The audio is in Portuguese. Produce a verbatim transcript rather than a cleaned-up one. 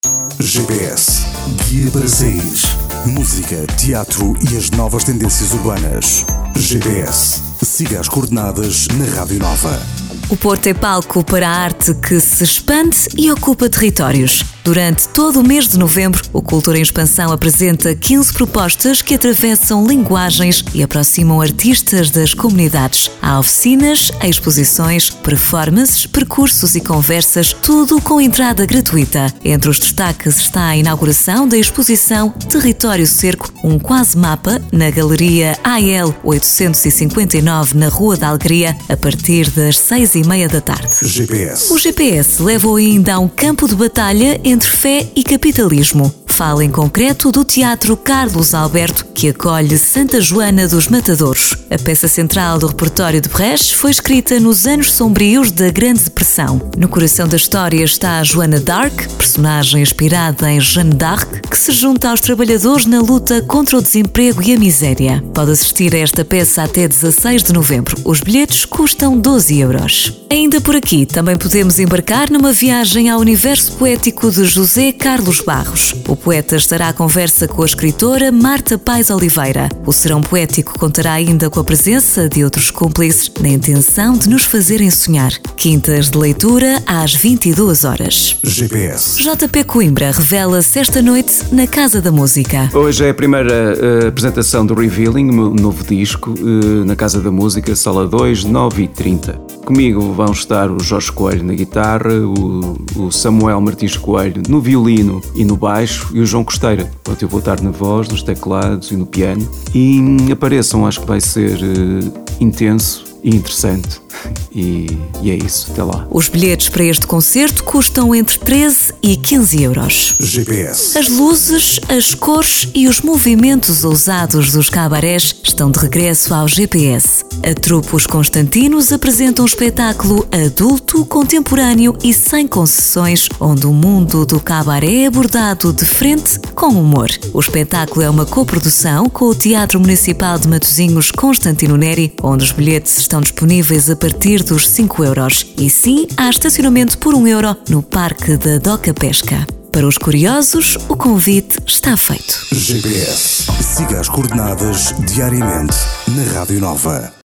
G P S, guia para sair. Música, teatro e as novas tendências urbanas. G P S, siga as coordenadas na Rádio Nova. O Porto é palco para a arte que se expande e ocupa territórios. Durante todo o mês de novembro, o Cultura em Expansão apresenta quinze propostas que atravessam linguagens e aproximam artistas das comunidades. Há oficinas, exposições, performances, percursos e conversas, tudo com entrada gratuita. Entre os destaques está a inauguração da exposição Território Cerco, um quase mapa, na Galeria A L oitocentos e cinquenta e nove, na Rua da Alegria, a partir das seis e meia da tarde. G P S. O G P S leva-o ainda a um campo de batalha entre fé e capitalismo. Fala em concreto do Teatro Carlos Alberto, que acolhe Santa Joana dos Matadouros. A peça central do repertório de Brecht foi escrita nos anos sombrios da Grande Depressão. No coração da história está a Joana d'Arc, personagem inspirada em Jeanne d'Arc, que se junta aos trabalhadores na luta contra o desemprego e a miséria. Pode assistir a esta peça até dezasseis de novembro. Os bilhetes custam doze euros. Ainda por aqui, também podemos embarcar numa viagem ao universo poético de José Carlos Barros. O poeta estará à conversa com a escritora Marta Paes Oliveira. O serão poético contará ainda com a presença de outros cúmplices na intenção de nos fazerem sonhar. Quintas de leitura às vinte e duas horas. G P S. J P Coimbra revela-se esta noite na Casa da Música. Hoje é a primeira uh, apresentação do Revealing, o meu novo disco, uh, na Casa da Música, Sala dois, nove e trinta. Comigo vão estar o Jorge Coelho na guitarra, o, o Samuel Martins Coelho no violino e no baixo e o João Costeira. Portanto, eu vou estar na voz, nos teclados e no piano. E apareçam, acho que vai ser uh, intenso e interessante. E, e é isso, até lá. Os bilhetes para este concerto custam entre treze e quinze euros. G P S. As luzes, as cores e os movimentos ousados dos cabarés estão de regresso ao G P S. A trupe Os Constantinos apresenta um espetáculo adulto, contemporâneo e sem concessões, onde o mundo do cabaré é abordado de frente com humor. O espetáculo é uma coprodução com o Teatro Municipal de Matosinhos Constantino Neri, onde os bilhetes estão disponíveis a partir dos cinco euros. E sim, há estacionamento por um euro no Parque da Doca Pesca. Para os curiosos, o convite está feito. G P S. Siga as coordenadas diariamente na Rádio Nova.